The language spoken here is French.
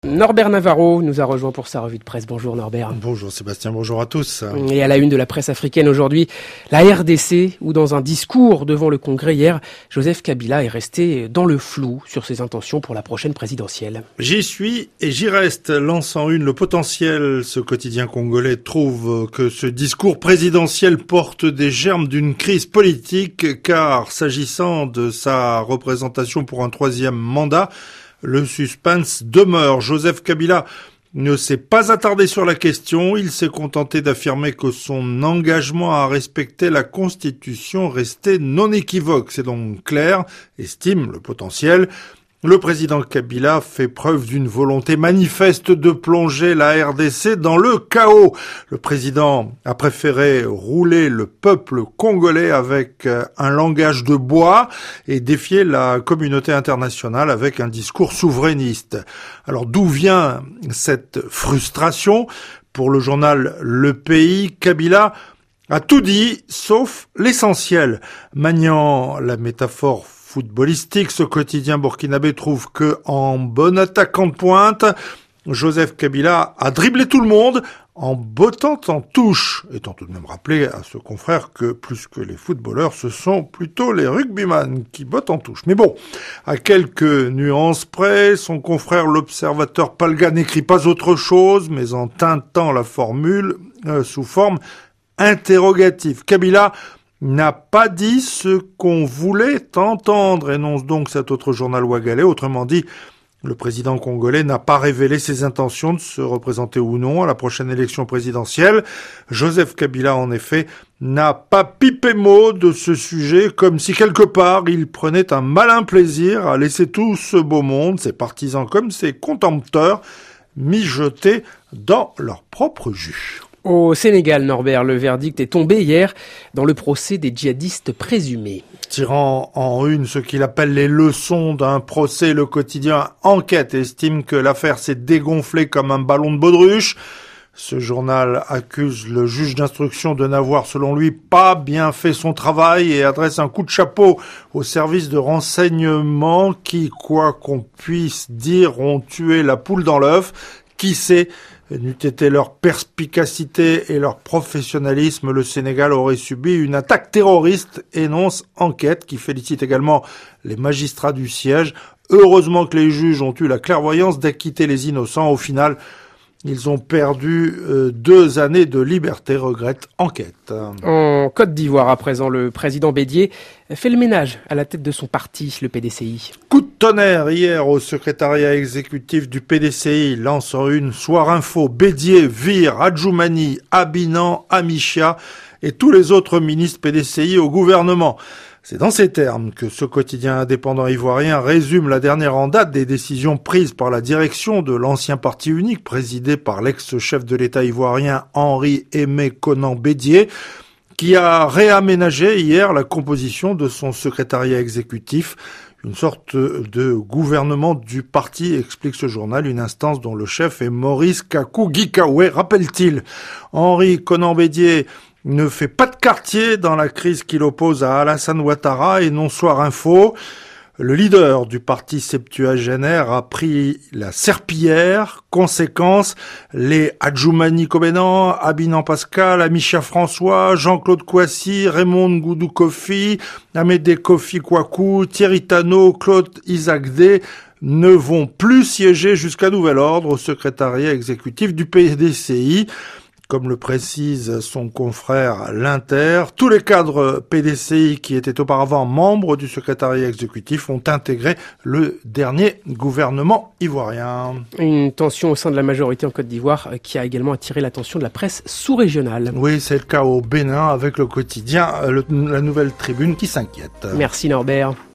Norbert Navarro nous a rejoint pour sa revue de presse. Bonjour Norbert. Bonjour Sébastien, bonjour à tous. Et à la une de la presse africaine aujourd'hui, la RDC, où dans un discours devant le Congrès hier, Joseph Kabila est resté dans le flou sur ses intentions pour la prochaine présidentielle. J'y suis et j'y reste, lance en une le potentiel. Ce quotidien congolais trouve que ce discours présidentiel porte des germes d'une crise politique, car s'agissant de sa représentation pour un troisième mandat, le suspense demeure. Joseph Kabila ne s'est pas attardé sur la question. Il s'est contenté d'affirmer que son engagement à respecter la Constitution restait non équivoque. C'est donc clair, estime le potentiel. Le président Kabila fait preuve d'une volonté manifeste de plonger la RDC dans le chaos. Le président a préféré rouler le peuple congolais avec un langage de bois et défier la communauté internationale avec un discours souverainiste. Alors d'où vient cette frustration? Pour le journal Le Pays, Kabila a tout dit sauf l'essentiel. Maniant la métaphore footballistique, ce quotidien burkinabé trouve que, en bon attaquant de pointe, Joseph Kabila a dribblé tout le monde en bottant en touche, étant tout de même rappelé à ce confrère que plus que les footballeurs, ce sont plutôt les rugbyman qui bottent en touche. Mais bon, à quelques nuances près, son confrère l'observateur Palga n'écrit pas autre chose, mais en teintant la formule sous forme interrogative. Kabila n'a pas dit ce qu'on voulait entendre, énonce donc cet autre journal ouagalais. Autrement dit, le président congolais n'a pas révélé ses intentions de se représenter ou non à la prochaine élection présidentielle. Joseph Kabila, en effet, n'a pas pipé mot de ce sujet, comme si quelque part il prenait un malin plaisir à laisser tout ce beau monde, ses partisans comme ses contempteurs, mijoter dans leur propre jus. Au Sénégal, Norbert, le verdict est tombé hier dans le procès des djihadistes présumés. Tirant en une ce qu'il appelle les leçons d'un procès, le quotidien Enquête estime que l'affaire s'est dégonflée comme un ballon de baudruche. Ce journal accuse le juge d'instruction de n'avoir, selon lui, pas bien fait son travail et adresse un coup de chapeau aux services de renseignement qui, quoi qu'on puisse dire, ont tué la poule dans l'œuf. Qui sait, n'eût été leur perspicacité et leur professionnalisme, le Sénégal aurait subi une attaque terroriste, énonce Enquête, qui félicite également les magistrats du siège. Heureusement que les juges ont eu la clairvoyance d'acquitter les innocents. Au final, ils ont perdu 2 années de liberté, regrette Enquête. En Côte d'Ivoire, à présent, le président Bédié fait le ménage à la tête de son parti, le PDCI. Coup de tonnerre hier au secrétariat exécutif du PDCI, lance en une Soir Info, Bédié vire Adjoumani, Abinan, Amichia et tous les autres ministres PDCI au gouvernement. C'est dans ces termes que ce quotidien indépendant ivoirien résume la dernière en date des décisions prises par la direction de l'ancien parti unique présidé par l'ex-chef de l'État ivoirien Henri-Aimé Konan Bédié, qui a réaménagé hier la composition de son secrétariat exécutif. Une sorte de gouvernement du parti, explique ce journal, une instance dont le chef est Maurice Kakou Gikawe, rappelle-t-il. Henri Konan Bédié ne fait pas de quartier dans la crise qui l'oppose à Alassane Ouattara, et non Soir Info. Le leader du parti septuagénaire a pris la serpillière. Conséquence, les Adjoumani Kobenan, Abinan Pascal, Amichia François, Jean-Claude Kouassi, Raymond Ngoudou Kofi, Amédée Kofi Kouakou, Thierry Tano, Claude Isaac-Dé ne vont plus siéger jusqu'à nouvel ordre au secrétariat exécutif du PDCI. Comme le précise son confrère l'Inter, tous les cadres PDCI qui étaient auparavant membres du secrétariat exécutif ont intégré le dernier gouvernement ivoirien. Une tension au sein de la majorité en Côte d'Ivoire qui a également attiré l'attention de la presse sous-régionale. Oui, c'est le cas au Bénin avec le quotidien La Nouvelle Tribune qui s'inquiète. Merci Norbert.